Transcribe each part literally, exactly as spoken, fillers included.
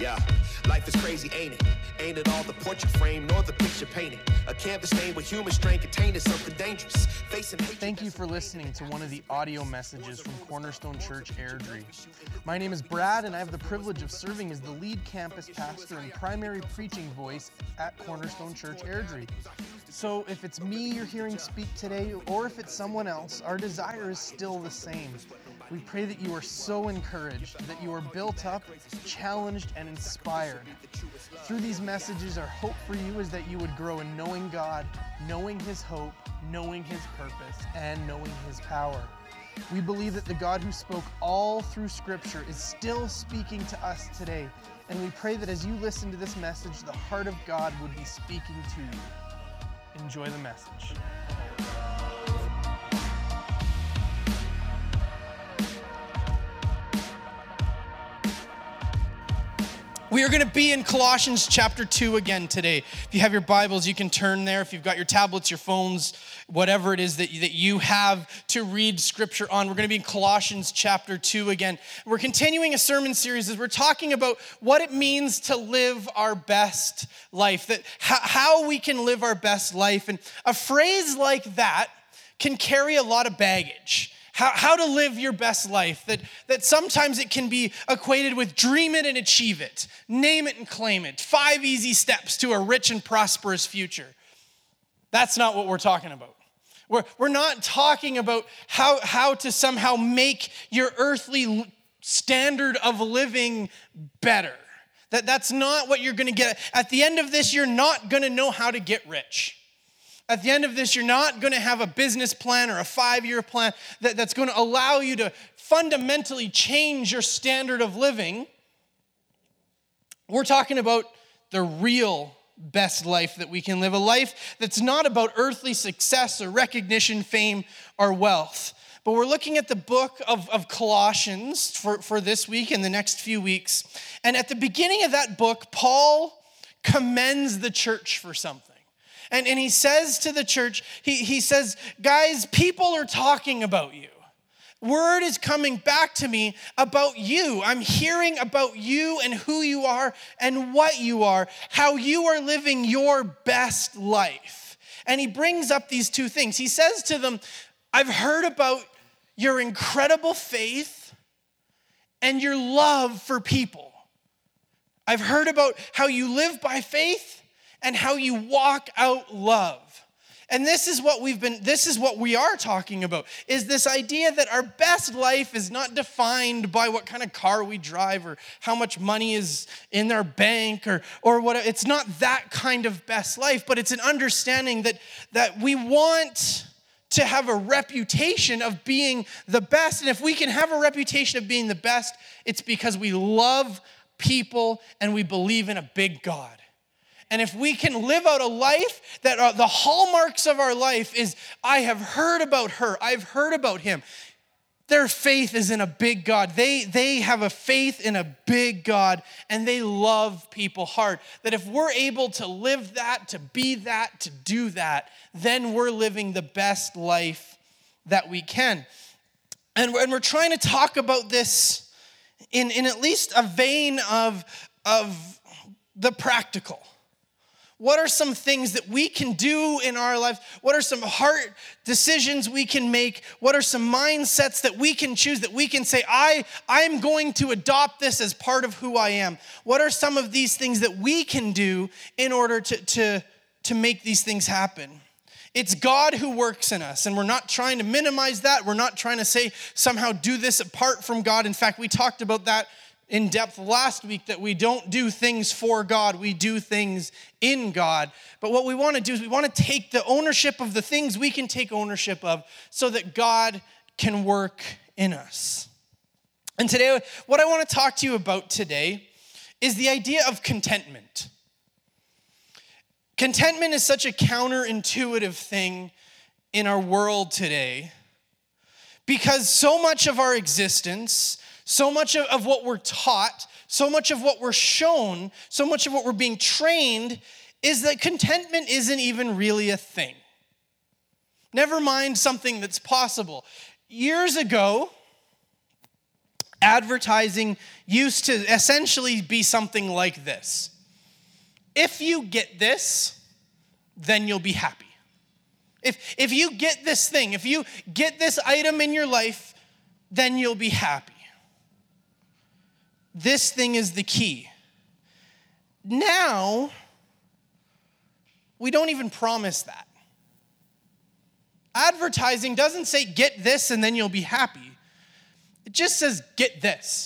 Yeah, life is crazy, ain't it? Ain't it all the portrait frame nor the picture painting? A canvas stained with human strain contained is something dangerous. Facing hatred. Thank you for listening to one of the audio messages from Cornerstone Church Airdrie. My name is Brad, and I have the privilege of serving as the lead campus pastor and primary preaching voice at Cornerstone Church Airdrie. So if it's me you're hearing speak today, or if it's someone else, our desire is still the same. We pray that you are so encouraged, that you are built up, challenged, and inspired. Through these messages, our hope for you is that you would grow in knowing God, knowing His hope, knowing His purpose, and knowing His power. We believe that the God who spoke all through Scripture is still speaking to us today, and we pray that as you listen to this message, the heart of God would be speaking to you. Enjoy the message. We are going to be in Colossians chapter two again today. If you have your Bibles, you can turn there. If you've got your tablets, your phones, whatever it is that you, that you have to read Scripture on, we're going to be in Colossians chapter two again. We're continuing a sermon series as we're talking about what it means to live our best life, that how, how we can live our best life. And a phrase like that can carry a lot of baggage. How, how to live your best life, that, that sometimes it can be equated with dream it and achieve it, name it and claim it, five easy steps to a rich and prosperous future. That's not what we're talking about. We're, we're not talking about how, how to somehow make your earthly standard of living better. That, that's not what you're gonna get. At the end of this, you're not gonna know how to get rich. At the end of this, you're not going to have a business plan or a five-year plan that, that's going to allow you to fundamentally change your standard of living. We're talking about the real best life that we can live, a life that's not about earthly success or recognition, fame, or wealth. But we're looking at the book of, of Colossians for, for this week and the next few weeks. And at the beginning of that book, Paul commends the church for something. And, and he says to the church, he, he says, guys, people are talking about you. Word is coming back to me about you. I'm hearing about you and who you are and what you are, how you are living your best life. And he brings up these two things. He says to them, I've heard about your incredible faith and your love for people. I've heard about how you live by faith and how you walk out love. And this is what we've been, this is what we are talking about, is this idea that our best life is not defined by what kind of car we drive or how much money is in our bank or, or what, it's not that kind of best life, but it's an understanding that, that we want to have a reputation of being the best. And if we can have a reputation of being the best, it's because we love people and we believe in a big God. And if we can live out a life that are the hallmarks of our life is, I have heard about her, I've heard about him. Their faith is in a big God. They, they have a faith in a big God, and they love people hard. That if we're able to live that, to be that, to do that, then we're living the best life that we can. And we're, and we're trying to talk about this in, in at least a vein of, of the practical. What are some things that we can do in our life? What are some heart decisions we can make? What are some mindsets that we can choose, that we can say, I, I'm going to adopt this as part of who I am? What are some of these things that we can do in order to, to, to make these things happen? It's God who works in us, and we're not trying to minimize that. We're not trying to say somehow do this apart from God. In fact, we talked about that in depth last week, that we don't do things for God, we do things in God. But what we want to do is we want to take the ownership of the things we can take ownership of so that God can work in us. And today, what I want to talk to you about today is the idea of contentment. Contentment is such a counterintuitive thing in our world today because so much of our existence, so much of, of what we're taught, so much of what we're shown, so much of what we're being trained is that contentment isn't even really a thing. Never mind something that's possible. Years ago, Advertising used to essentially be something like this. If you get this, then you'll be happy. If, if you get this thing, if you get this item in your life, then you'll be happy. This thing is the key. Now, we don't even promise that. Advertising doesn't say get this and then you'll be happy. It just says get this.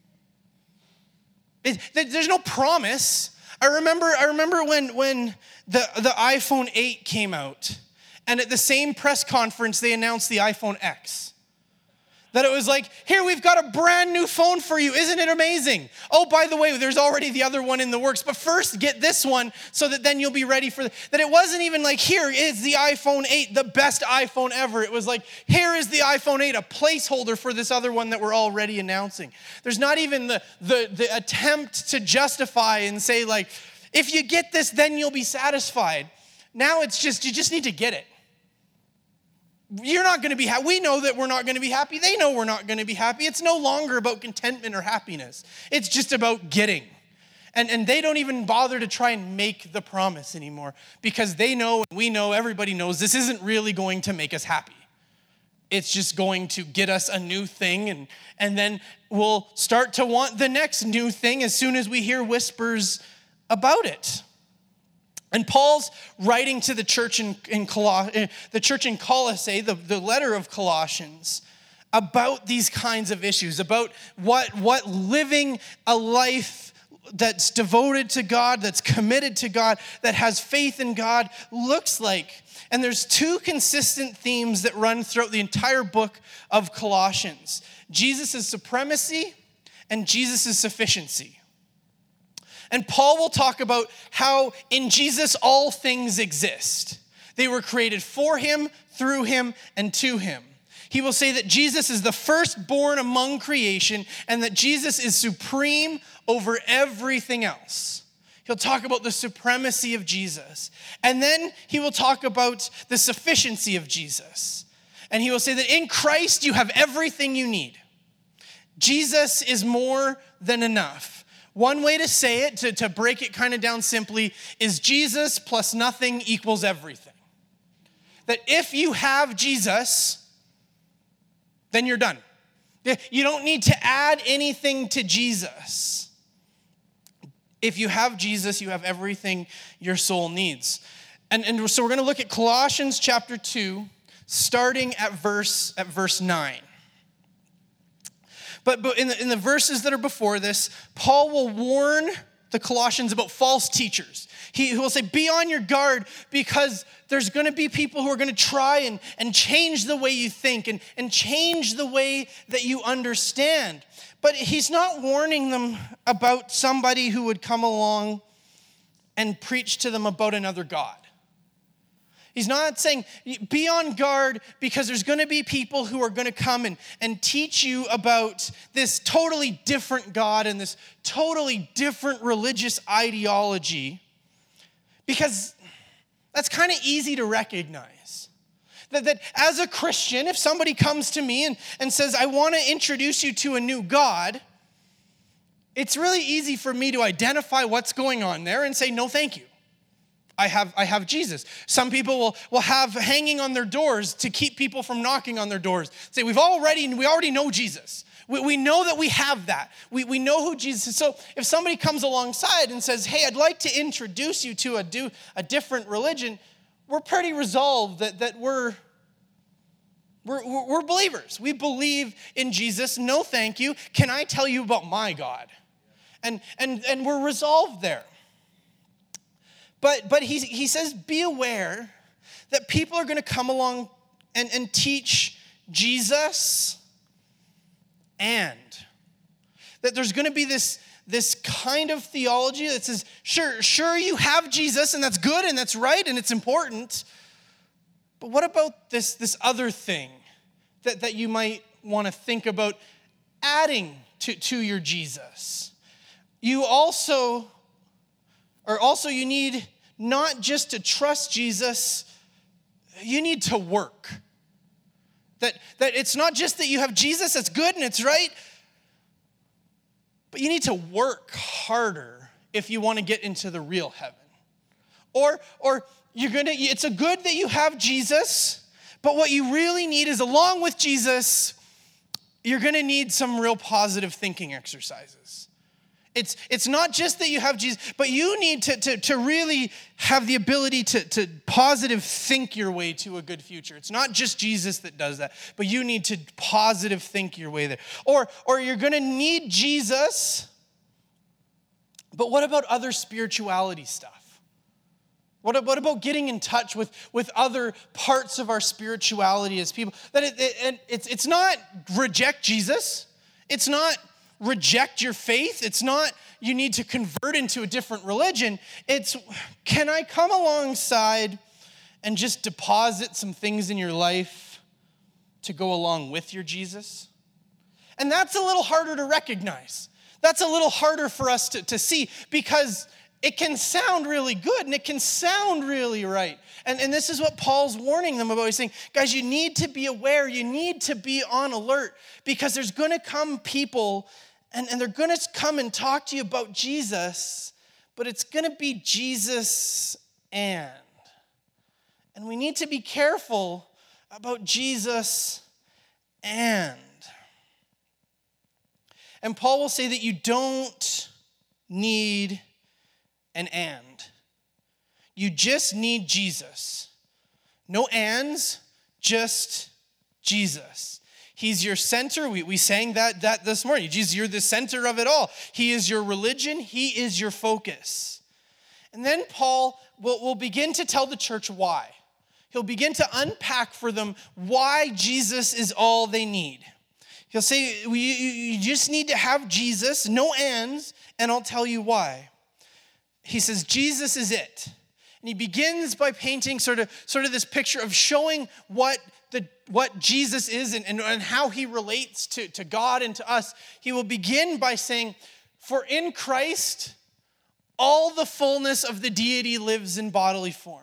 It, there's no promise. I remember I remember when, when the, the iPhone eight came out, and at the same press conference they announced the iPhone X. That it was like, here, we've got a brand new phone for you. Isn't it amazing? Oh, by the way, there's already the other one in the works. But first, get this one so that then you'll be ready for the, that. It wasn't even like, here is the iPhone eight, the best iPhone ever. It was like, here is the iPhone eight, a placeholder for this other one that we're already announcing. There's not even the, the, the attempt to justify and say, like, if you get this, then you'll be satisfied. Now it's just, you just need to get it. You're not going to be happy. We know that we're not going to be happy. They know we're not going to be happy. It's no longer about contentment or happiness. It's just about getting. And, and they don't even bother to try and make the promise anymore because they know, and we know, everybody knows this isn't really going to make us happy. It's just going to get us a new thing, and, and then we'll start to want the next new thing as soon as we hear whispers about it. And Paul's writing to the church in, in Coloss- the church in Colossae, the, the letter of Colossians, about these kinds of issues, about what, what living a life that's devoted to God, that's committed to God, that has faith in God looks like. And there's two consistent themes that run throughout the entire book of Colossians: Jesus' supremacy and Jesus' sufficiency. And Paul will talk about how in Jesus all things exist. They were created for him, through him, and to him. He will say that Jesus is the firstborn among creation and that Jesus is supreme over everything else. He'll talk about the supremacy of Jesus. And then he will talk about the sufficiency of Jesus. And he will say that in Christ you have everything you need. Jesus is more than enough. One way to say it, to, to break it kind of down simply, is Jesus plus nothing equals everything. That if you have Jesus, then you're done. You don't need to add anything to Jesus. If you have Jesus, you have everything your soul needs. And, and so we're going to look at Colossians chapter two, starting at verse, at verse nine. But, but in, the, in the verses that are before this, Paul will warn the Colossians about false teachers. He, he will say, be on your guard because there's going to be people who are going to try and, and change the way you think and, and change the way that you understand. But he's not warning them about somebody who would come along and preach to them about another God. He's not saying, be on guard because there's going to be people who are going to come and, and teach you about this totally different God and this totally different religious ideology, because that's kind of easy to recognize. That, that as a Christian, if somebody comes to me and, and says, I want to introduce you to a new God, it's really easy for me to identify what's going on there and say, no, thank you. I have I have Jesus. Some people will, will have hanging on their doors to keep people from knocking on their dours. Say, we've already, we already know Jesus. We, we know that we have that. We, we know who Jesus is. So if somebody comes alongside and says, hey, I'd like to introduce you to a, do, a different religion, we're pretty resolved that, that we're, we're, we're believers. We believe in Jesus. No, thank you. Can I tell you about my God? And, and, and we're resolved there. But but he, he says, be aware that people are going to come along and, and teach Jesus, and that there's going to be this, this kind of theology that says, sure, sure you have Jesus, and that's good, and that's right, and it's important, but what about this, this other thing that, that you might want to think about adding to, to your Jesus? You also... Or also you need not just to trust Jesus, you need to work. That, that it's not just that you have Jesus, that's good and it's right, but you need to work harder if you want to get into the real heaven. Or, or you're gonna, it's a good that you have Jesus, but what you really need is, along with Jesus, you're gonna need some real positive thinking exercises. It's, it's not just that you have Jesus, but you need to, to, to really have the ability to, to positive think your way to a good future. It's not just Jesus that does that, but you need to positive think your way there. Or, or you're gonna need Jesus, but what about other spirituality stuff? What, what about getting in touch with, with other parts of our spirituality as people? That it, it, it's, it's not reject Jesus. It's not reject your faith. It's not you need to convert into a different religion. It's, can I come alongside and just deposit some things in your life to go along with your Jesus? And that's a little harder to recognize. That's a little harder for us to, to see, because it can sound really good and it can sound really right. And, and this is what Paul's warning them about. He's saying, guys, you need to be aware. You need to be on alert, because there's going to come people and, and they're going to come and talk to you about Jesus, but it's going to be Jesus and. And we need to be careful about Jesus and. And Paul will say that you don't need an and. You just need Jesus. No ands, just Jesus. He's your center. We, we sang that, that this morning. Jesus, you're the center of it all. He is your religion. He is your focus. And then Paul will, will begin to tell the church why. He'll begin to unpack for them why Jesus is all they need. He'll say, you, you just need to have Jesus, no ands, and I'll tell you why. He says, Jesus is it. And he begins by painting sort of, sort of this picture of showing what, the, what Jesus is and, and, and how he relates to, to God and to us. He will begin by saying, for in Christ, all the fullness of the deity lives in bodily form.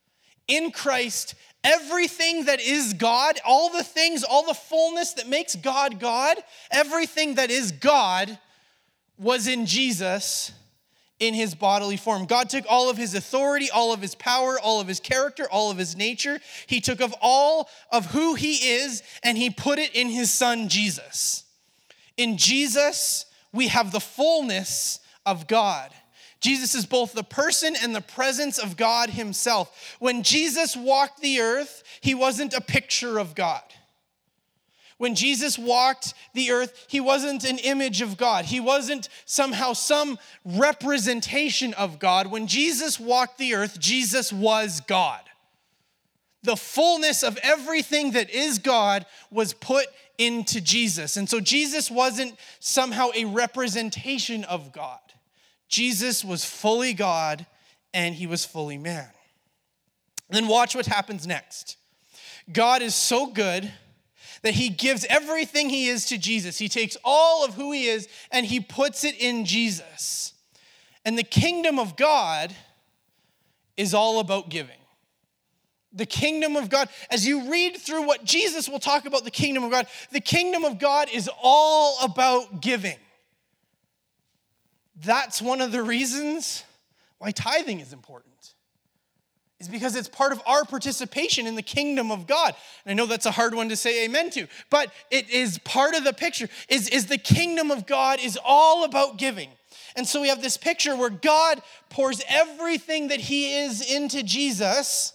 In Christ, everything that is God, all the things, all the fullness that makes God God, everything that is God was in Jesus in his bodily form. God took all of his authority, all of his power, all of his character, all of his nature. He took of all of who he is and he put it in his son, Jesus. In Jesus, we have the fullness of God. Jesus is both the person and the presence of God himself. When Jesus walked the earth, he wasn't a picture of God. When Jesus walked the earth, he wasn't an image of God. He wasn't somehow some representation of God. When Jesus walked the earth, Jesus was God. The fullness of everything that is God was put into Jesus. And so Jesus wasn't somehow a representation of God. Jesus was fully God and he was fully man. Then watch what happens next. God is so good that he gives everything he is to Jesus. He takes all of who he is and he puts it in Jesus. And the kingdom of God is all about giving. The kingdom of God, as you read through what Jesus will talk about the kingdom of God, the kingdom of God is all about giving. That's one of the reasons why tithing is important. Is because it's part of our participation in the kingdom of God. And I know that's a hard one to say amen to, but it is part of the picture, is, is the kingdom of God is all about giving. And so we have this picture where God pours everything that he is into Jesus,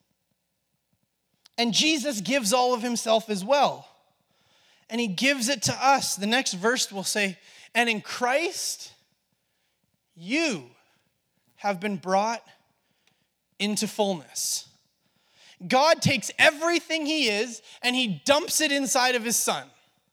and Jesus gives all of himself as well. And he gives it to us. The next verse will say, and in Christ, you have been brought into fullness. God takes everything he is and he dumps it inside of his son.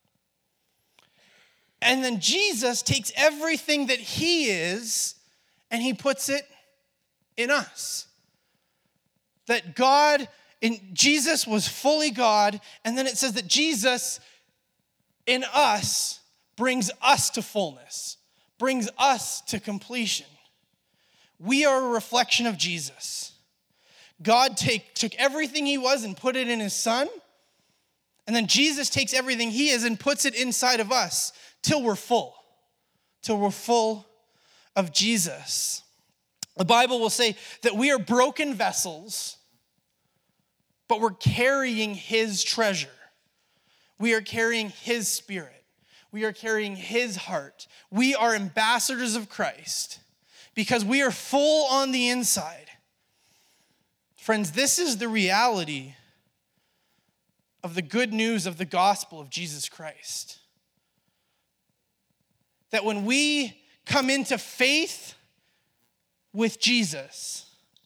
And then Jesus takes everything that he is and he puts it in us. That God, in Jesus was fully God, and then it says that Jesus in us brings us to fullness, brings us to completion. We are a reflection of Jesus. God take, took everything he was and put it in his son. And then Jesus takes everything he is and puts it inside of us till we're full. till we're full of Jesus. The Bible will say that we are broken vessels, but we're carrying his treasure. We are carrying his spirit. We are carrying his heart. We are ambassadors of Christ because we are full on the inside. Friends, this is the reality of the good news of the gospel of Jesus Christ. That when we come into faith with Jesus,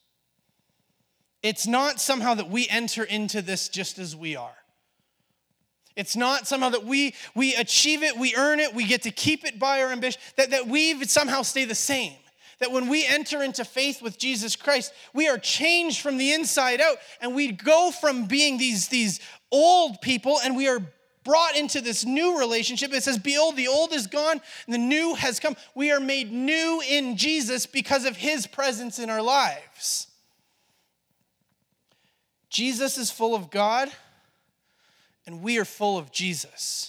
it's not somehow that we enter into this just as we are. It's not somehow that we, we achieve it, we earn it, we get to keep it by our ambition, that, that we somehow stay the same. That when we enter into faith with Jesus Christ, we are changed from the inside out, and we go from being these, these old people, and we are brought into this new relationship. It says, behold, the old is gone, and the new has come. We are made new in Jesus because of his presence in our lives. Jesus is full of God, and we are full of Jesus.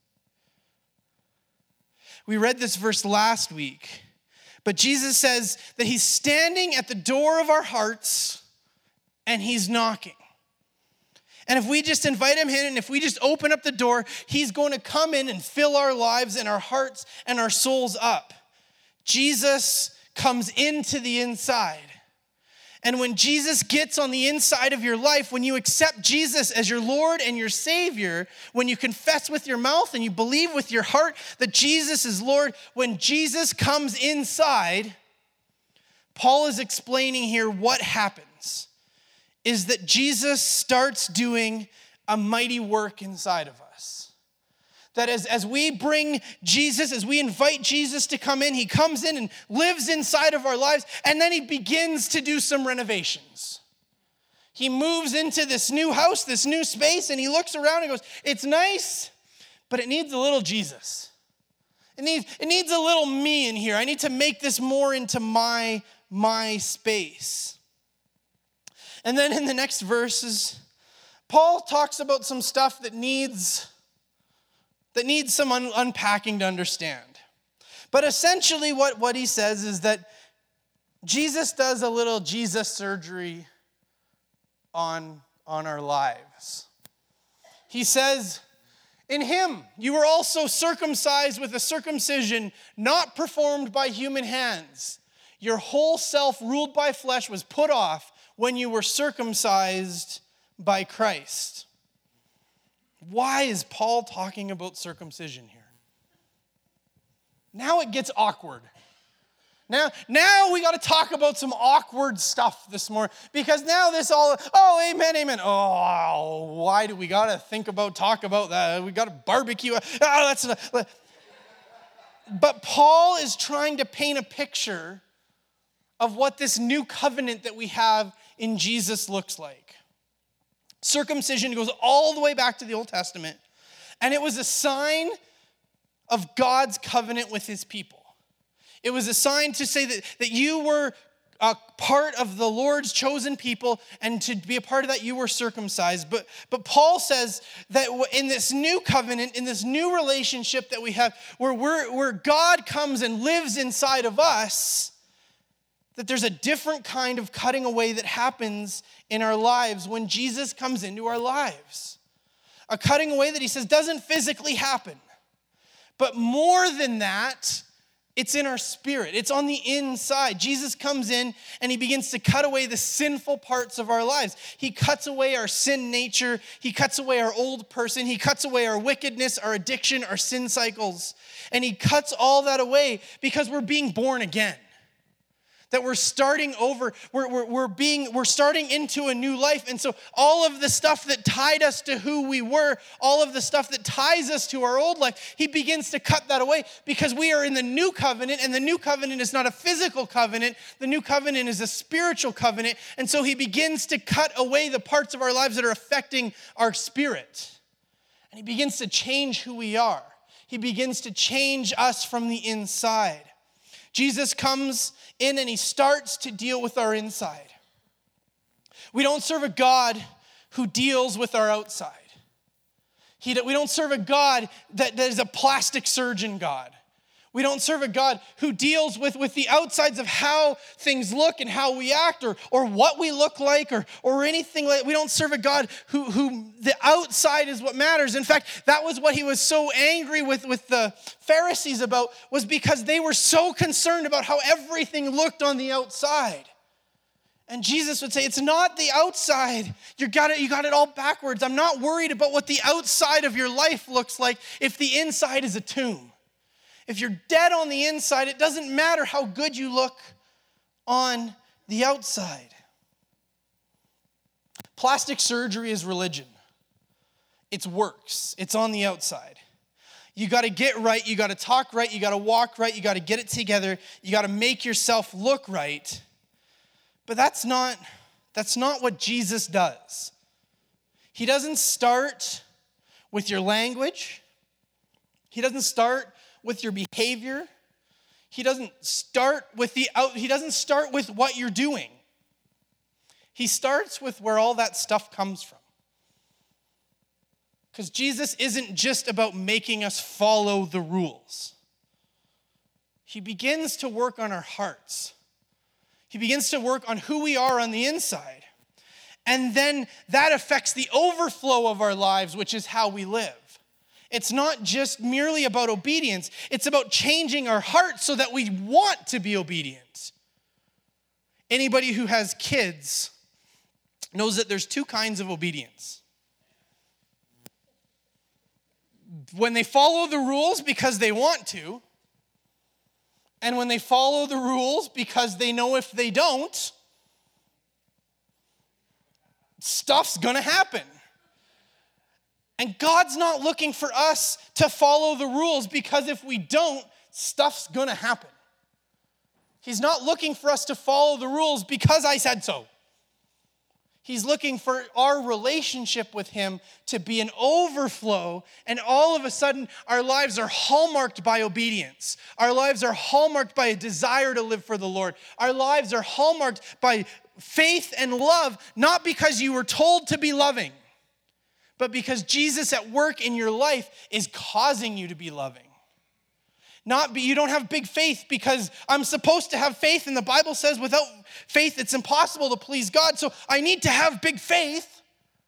We read this verse last week, but Jesus says that he's standing at the door of our hearts, and he's knocking. And if we just invite him in, and if we just open up the door, he's going to come in and fill our lives and our hearts and our souls up. Jesus comes into the inside. And when Jesus gets on the inside of your life, when you accept Jesus as your Lord and your Savior, when you confess with your mouth and you believe with your heart that Jesus is Lord, when Jesus comes inside, Paul is explaining here what happens is that Jesus starts doing a mighty work inside of us. That as, as we bring Jesus, as we invite Jesus to come in, he comes in and lives inside of our lives, and then he begins to do some renovations. He moves into this new house, this new space, and he looks around and goes, it's nice, but it needs a little Jesus. It needs, it needs a little me in here. I need to make this more into my, my space. And then in the next verses, Paul talks about some stuff that needs, that needs some un- unpacking to understand. But essentially what, what he says is that Jesus does a little Jesus surgery on, on our lives. He says, in him you were also circumcised with a circumcision not performed by human hands. Your whole self ruled by flesh was put off when you were circumcised by Christ. Why is Paul talking about circumcision here? Now it gets awkward. Now, now we got to talk about some awkward stuff this morning, because now this all, oh, amen, amen. Oh, why do we got to think about, talk about that? We got to barbecue. Oh, that's. But Paul is trying to paint a picture of what this new covenant that we have in Jesus looks like. Circumcision goes all the way back to the Old Testament, and it was a sign of God's covenant with his people. It was a sign to say that, that you were a part of the Lord's chosen people, and to be a part of that, you were circumcised. But, but Paul says that in this new covenant, in this new relationship that we have, where, we're, where God comes and lives inside of us, that there's a different kind of cutting away that happens in our lives when Jesus comes into our lives. A cutting away that he says doesn't physically happen. But more than that, it's in our spirit. It's on the inside. Jesus comes in and he begins to cut away the sinful parts of our lives. He cuts away our sin nature. He cuts away our old person. He cuts away our wickedness, our addiction, our sin cycles. And he cuts all that away because we're being born again. That we're starting over, we're, we're, we're being, we're starting into a new life. And so all of the stuff that tied us to who we were, all of the stuff that ties us to our old life, he begins to cut that away because we are in the new covenant, and the new covenant is not a physical covenant. The new covenant is a spiritual covenant. And so he begins to cut away the parts of our lives that are affecting our spirit. And he begins to change who we are. He begins to change us from the inside. Jesus comes in and he starts to deal with our inside. We don't serve a God who deals with our outside. He, we don't serve a God that, that is a plastic surgeon God. We don't serve a God who deals with, with the outsides of how things look and how we act or, or what we look like or, or anything like that. We don't serve a God who, who the outside is what matters. In fact, that was what he was so angry with, with the Pharisees about, was because they were so concerned about how everything looked on the outside. And Jesus would say, it's not the outside. You got it, you got it all backwards. I'm not worried about what the outside of your life looks like if the inside is a tomb. If you're dead on the inside, it doesn't matter how good you look on the outside. Plastic surgery is religion. It's works. It's on the outside. You got to get right. You got to talk right. You got to walk right. You got to get it together. You got to make yourself look right. But that's not, that's not what Jesus does. He doesn't start with your language. He doesn't start with your behavior. He doesn't start with the out, he doesn't start with what you're doing. He starts with where all that stuff comes from. Because Jesus isn't just about making us follow the rules. He begins to work on our hearts. He begins to work on who we are on the inside. And then that affects the overflow of our lives, which is how we live. It's not just merely about obedience. It's about changing our hearts so that we want to be obedient. Anybody who has kids knows that there's two kinds of obedience. When they follow the rules because they want to, and when they follow the rules because they know if they don't, stuff's gonna happen. And God's not looking for us to follow the rules because if we don't, stuff's gonna happen. He's not looking for us to follow the rules because I said so. He's looking for our relationship with him to be an overflow, and all of a sudden, our lives are hallmarked by obedience. Our lives are hallmarked by a desire to live for the Lord. Our lives are hallmarked by faith and love, not because you were told to be loving, but because Jesus at work in your life is causing you to be loving. Not be, you don't have big faith because I'm supposed to have faith, and the Bible says without faith it's impossible to please God, so I need to have big faith.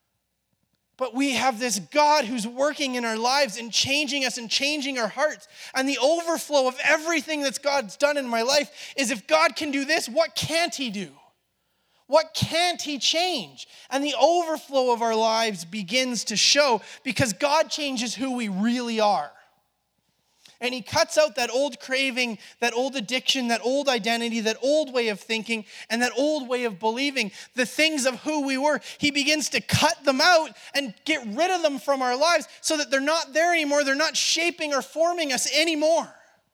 But we have this God who's working in our lives and changing us and changing our hearts. And the overflow of everything that God's done in my life is, if God can do this, what can't he do? What can't he change? And the overflow of our lives begins to show because God changes who we really are. And he cuts out that old craving, that old addiction, that old identity, that old way of thinking, and that old way of believing, the things of who we were. He begins to cut them out and get rid of them from our lives so that they're not there anymore. They're not shaping or forming us anymore.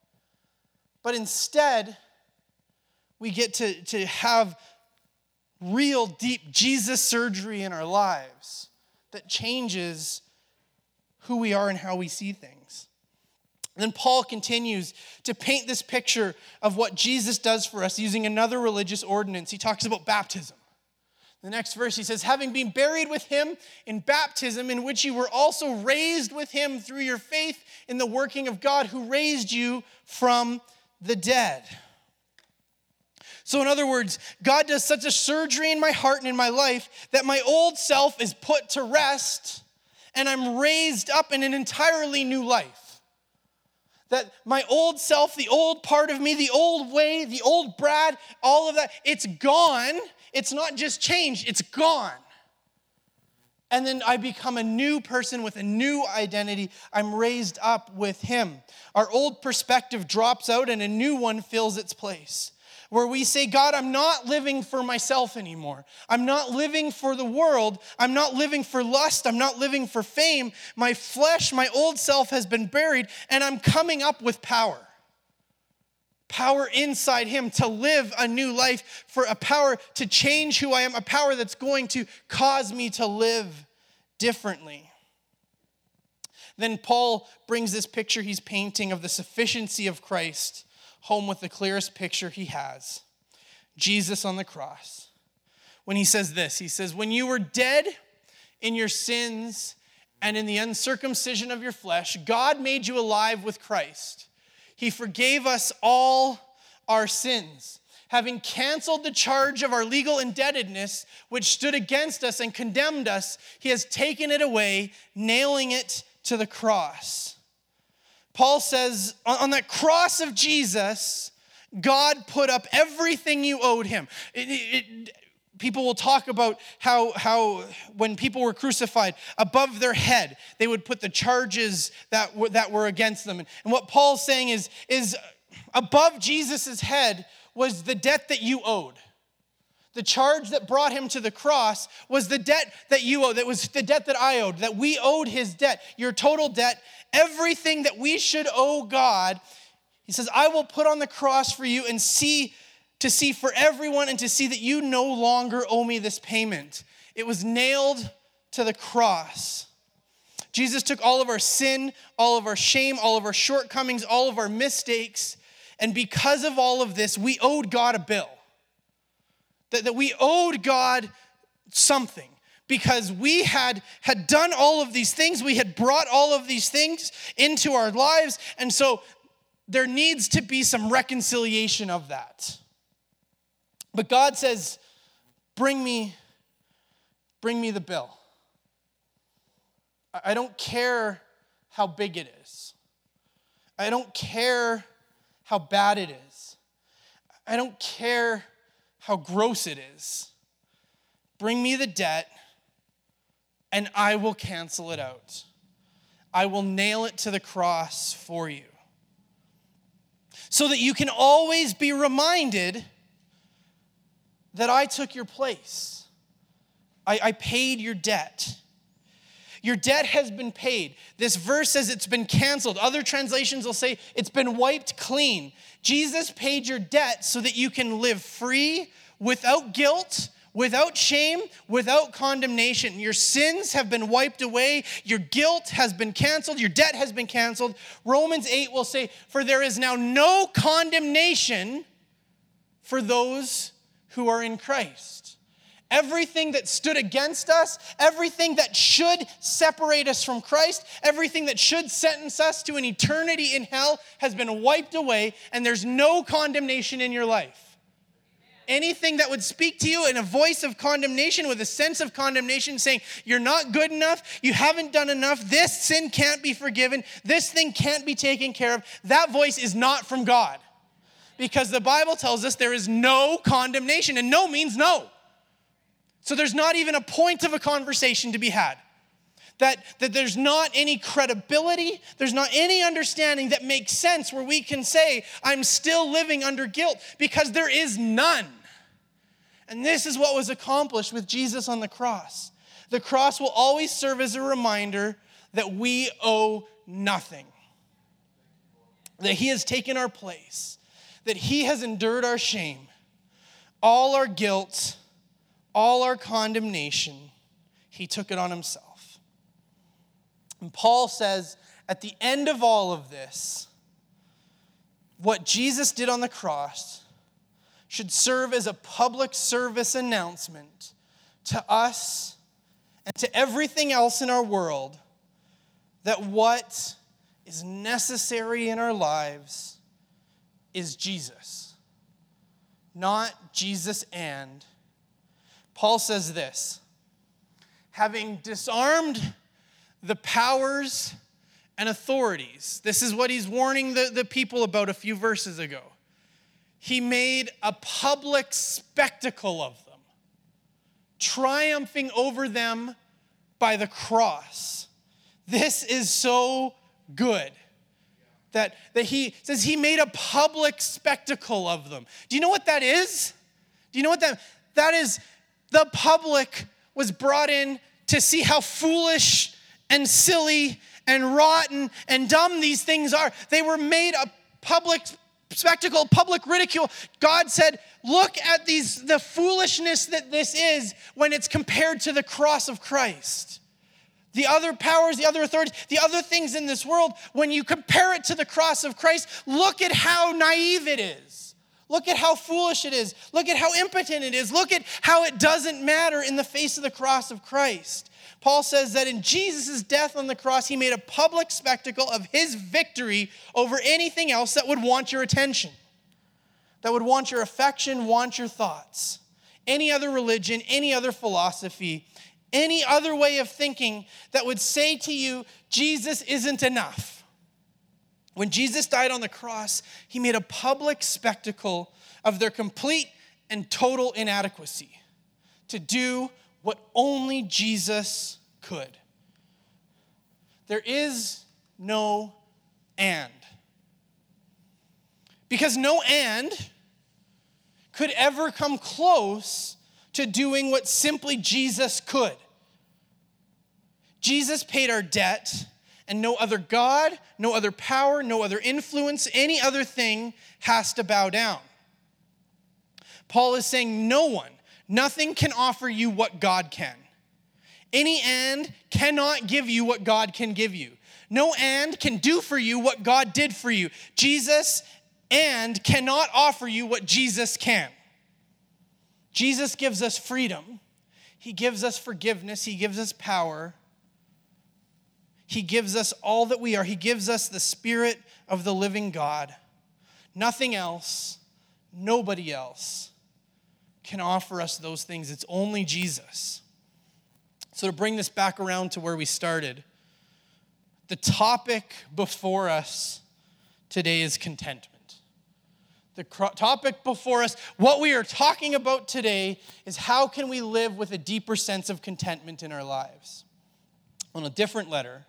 But instead, we get to, to have real deep Jesus surgery in our lives that changes who we are and how we see things. Then Paul continues to paint this picture of what Jesus does for us using another religious ordinance. He talks about baptism. The next verse, he says, having been buried with him in baptism, in which you were also raised with him through your faith in the working of God who raised you from the dead. So in other words, God does such a surgery in my heart and in my life that my old self is put to rest and I'm raised up in an entirely new life. That my old self, the old part of me, the old way, the old Brad, all of that, it's gone. It's not just changed, it's gone. And then I become a new person with a new identity. I'm raised up with him. Our old perspective drops out and a new one fills its place. Where we say, God, I'm not living for myself anymore. I'm not living for the world. I'm not living for lust. I'm not living for fame. My flesh, my old self has been buried, and I'm coming up with power. Power inside him to live a new life, for a power to change who I am, a power that's going to cause me to live differently. Then Paul brings this picture he's painting of the sufficiency of Christ home with the clearest picture he has. Jesus on the cross. When he says this, he says, when you were dead in your sins and in the uncircumcision of your flesh, God made you alive with Christ. He forgave us all our sins. Having canceled the charge of our legal indebtedness, which stood against us and condemned us, he has taken it away, nailing it to the cross. Paul says, on that cross of Jesus, God put up everything you owed him. It, it, people will talk about how, how when people were crucified, above their head, they would put the charges that were, that were against them. And, and what Paul's saying is, is above Jesus' head was the debt that you owed. The charge that brought him to the cross was the debt that you owed. That was the debt that I owed, that we owed his debt, your total debt, everything that we should owe God. He says, I will put on the cross for you and see, to see for everyone and to see that you no longer owe me this payment. It was nailed to the cross. Jesus took all of our sin, all of our shame, all of our shortcomings, all of our mistakes, and because of all of this, we owed God a bill. That, that we owed God something. Because we had, had done all of these things. We had brought all of these things into our lives. And so there needs to be some reconciliation of that. But God says, bring me, bring me the bill. I don't care how big it is. I don't care how bad it is. I don't care how gross it is. Bring me the debt, and I will cancel it out. I will nail it to the cross for you. So that you can always be reminded that I took your place. I, I paid your debt. Your debt has been paid. This verse says it's been canceled. Other translations will say it's been wiped clean. Jesus paid your debt so that you can live free, without guilt, without shame, without condemnation. Your sins have been wiped away. Your guilt has been canceled. Your debt has been canceled. Romans eight will say, for there is now no condemnation for those who are in Christ. Everything that stood against us, everything that should separate us from Christ, everything that should sentence us to an eternity in hell has been wiped away, and there's no condemnation in your life. Anything that would speak to you in a voice of condemnation, with a sense of condemnation, saying, you're not good enough, you haven't done enough, this sin can't be forgiven, this thing can't be taken care of, that voice is not from God. Because the Bible tells us there is no condemnation, and no means no. So there's not even a point of a conversation to be had. That, that there's not any credibility, there's not any understanding that makes sense where we can say, I'm still living under guilt, because there is none. And this is what was accomplished with Jesus on the cross. The cross will always serve as a reminder that we owe nothing. That he has taken our place. That he has endured our shame, all our guilt, all our condemnation. He took it on himself. And Paul says, at the end of all of this, what Jesus did on the cross should serve as a public service announcement to us and to everything else in our world that what is necessary in our lives is Jesus, not Jesus and. Paul says this, having disarmed the powers and authorities. This is what he's warning the, the people about a few verses ago. He made a public spectacle of them, triumphing over them by the cross. This is so good. That, that he says he made a public spectacle of them. Do you know what that is? Do you know what that, that is? The public was brought in to see how foolish and silly and rotten and dumb these things are. They were made a public spectacle, public ridicule. God said, look at these, the foolishness that this is when it's compared to the cross of Christ. The other powers, the other authorities, the other things in this world, when you compare it to the cross of Christ, look at how naive it is. Look at how foolish it is. Look at how impotent it is. Look at how it doesn't matter in the face of the cross of Christ. Paul says that in Jesus' death on the cross, he made a public spectacle of his victory over anything else that would want your attention, that would want your affection, want your thoughts. Any other religion, any other philosophy, any other way of thinking that would say to you, Jesus isn't enough. When Jesus died on the cross, he made a public spectacle of their complete and total inadequacy to do what only Jesus could. There is no and. Because no and could ever come close to doing what simply Jesus could. Jesus paid our debt, and no other God, no other power, no other influence, any other thing has to bow down. Paul is saying no one, nothing can offer you what God can. Any and cannot give you what God can give you. No and can do for you what God did for you. Jesus and cannot offer you what Jesus can. Jesus gives us freedom. He gives us forgiveness. He gives us power. He gives us all that we are. He gives us the Spirit of the living God. Nothing else, nobody else can offer us those things. It's only Jesus. So to bring this back around to where we started, the topic before us today is contentment. The topic before us, what we are talking about today, is how can we live with a deeper sense of contentment in our lives. On a different letter,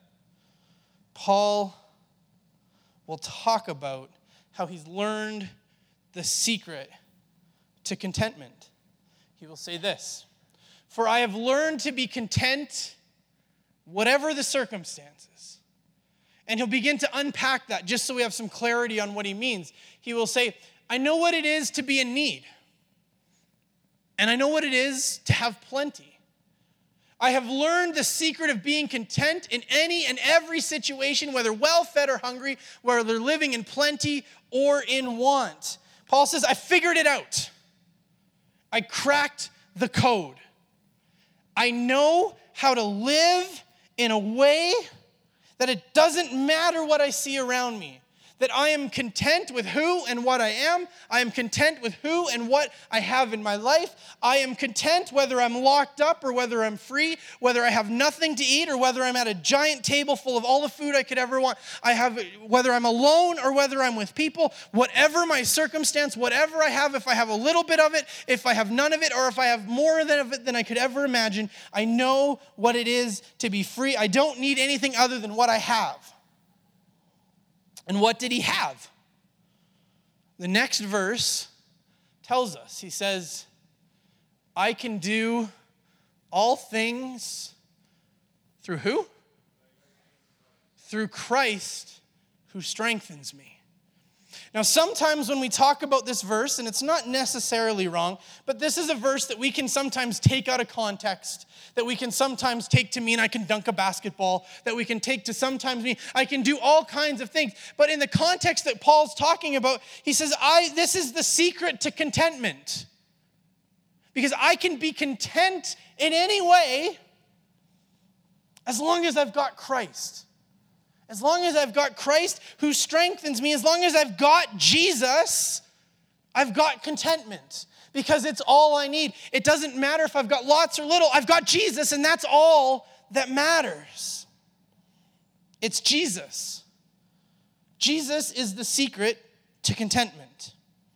Paul will talk about how he's learned the secret to contentment. He will say this, "For I have learned to be content, whatever the circumstances." And he'll begin to unpack that just so we have some clarity on what he means. He will say, I know what it is to be in need. And I know what it is to have plenty. I have learned the secret of being content in any and every situation, whether well-fed or hungry, whether they're living in plenty or in want. Paul says, I figured it out. I cracked the code. I know how to live in a way that it doesn't matter what I see around me. That I am content with who and what I am. I am content with who and what I have in my life. I am content whether I'm locked up or whether I'm free, whether I have nothing to eat or whether I'm at a giant table full of all the food I could ever want. I have, whether I'm alone or whether I'm with people, whatever my circumstance, whatever I have, if I have a little bit of it, if I have none of it, or if I have more than of it than I could ever imagine, I know what it is to be free. I don't need anything other than what I have. And what did he have? The next verse tells us. He says, I can do all things through who? Through Christ who strengthens me. Now, sometimes when we talk about this verse, and it's not necessarily wrong, but this is a verse that we can sometimes take out of context, that we can sometimes take to mean I can dunk a basketball, that we can take to sometimes mean I can do all kinds of things. But in the context that Paul's talking about, he says, "I. this is the secret to contentment. Because I can be content in any way as long as I've got Christ. As long as I've got Christ who strengthens me, as long as I've got Jesus, I've got contentment because it's all I need. It doesn't matter if I've got lots or little. I've got Jesus, and that's all that matters. It's Jesus. Jesus is the secret to contentment.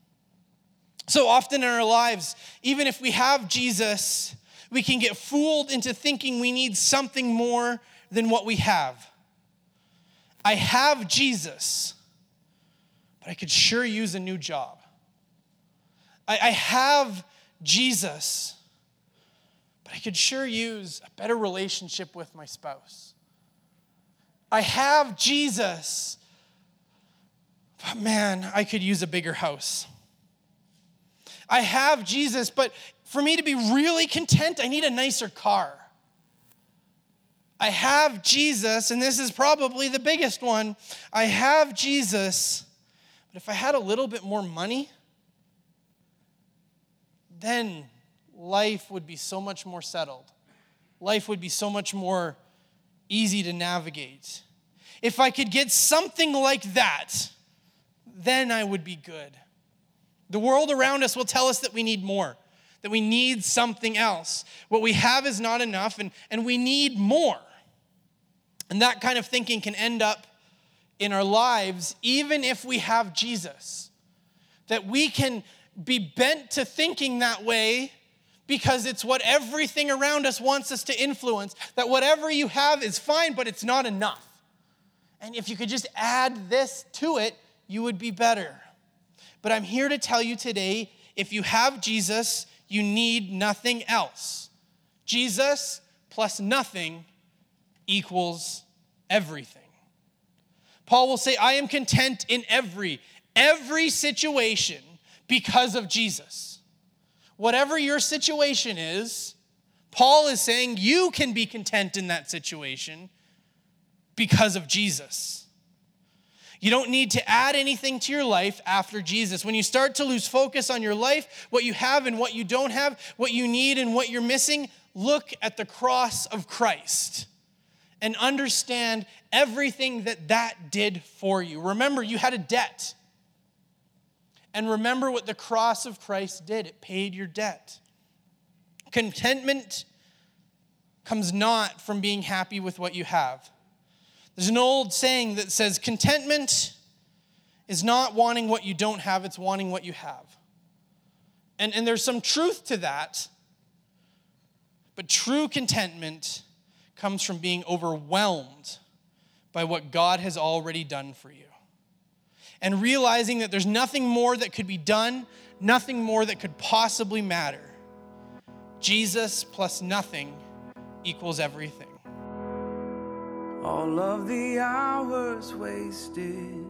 So often in our lives, even if we have Jesus, we can get fooled into thinking we need something more than what we have. I have Jesus, but I could sure use a new job. I, I have Jesus, but I could sure use a better relationship with my spouse. I have Jesus, but man, I could use a bigger house. I have Jesus, but for me to be really content, I need a nicer car. I have Jesus, and this is probably the biggest one. I have Jesus, but if I had a little bit more money, then life would be so much more settled. life would be so much more easy to navigate. If I could get something like that, then I would be good. The world around us will tell us that we need more, that we need something else. What we have is not enough, and, and we need more. And that kind of thinking can end up in our lives, even if we have Jesus. That we can be bent to thinking that way because it's what everything around us wants us to influence. That whatever you have is fine, but it's not enough. And if you could just add this to it, you would be better. But I'm here to tell you today, if you have Jesus, you need nothing else. Jesus plus nothing equals everything. Paul will say, I am content in every, every situation because of Jesus. Whatever your situation is, Paul is saying you can be content in that situation because of Jesus. You don't need to add anything to your life after Jesus. When you start to lose focus on your life, what you have and what you don't have, what you need and what you're missing, look at the cross of Christ and understand everything that that did for you. Remember, you had a debt. And remember what the cross of Christ did. It paid your debt. Contentment comes not from being happy with what you have. There's an old saying that says, contentment is not wanting what you don't have, it's wanting what you have. And, and there's some truth to that, but true contentment comes from being overwhelmed by what God has already done for you. And realizing that there's nothing more that could be done, nothing more that could possibly matter. Jesus plus nothing equals everything. All of the hours wasted,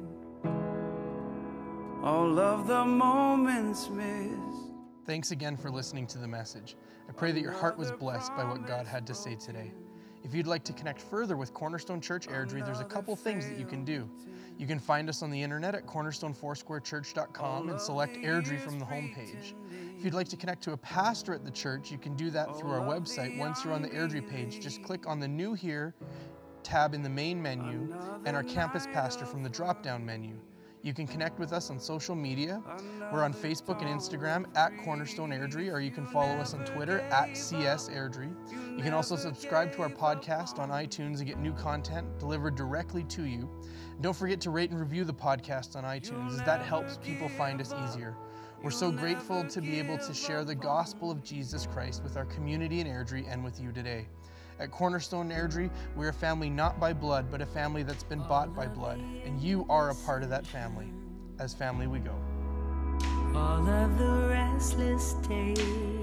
all of the moments missed. Thanks again for listening to the message. I pray that your heart was blessed by what God had to say today. If you'd like to connect further with Cornerstone Church Airdrie, there's a couple things that you can do. You can find us on the internet at cornerstone foursquare church dot com and select Airdrie from the homepage. If you'd like to connect to a pastor at the church, you can do that through our website. Once you're on the Airdrie page, just click on the New Here tab in the main menu and our campus pastor from the drop-down menu. You can connect with us on social media. We're on Facebook and Instagram at Cornerstone Airdrie, or you can follow us on Twitter at C S Airdrie. You can also subscribe to our podcast on iTunes and get new content delivered directly to you. And don't forget to rate and review the podcast on iTunes, as that helps people find us easier. We're so grateful to be able to share the gospel of Jesus Christ with our community in Airdrie and with you today. At Cornerstone Airdrie, we're a family not by blood, but a family that's been bought by blood. And you are a part of that family. As family we go. All of the restless days,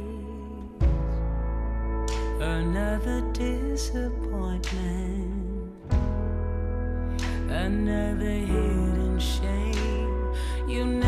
another disappointment, another hidden shame. You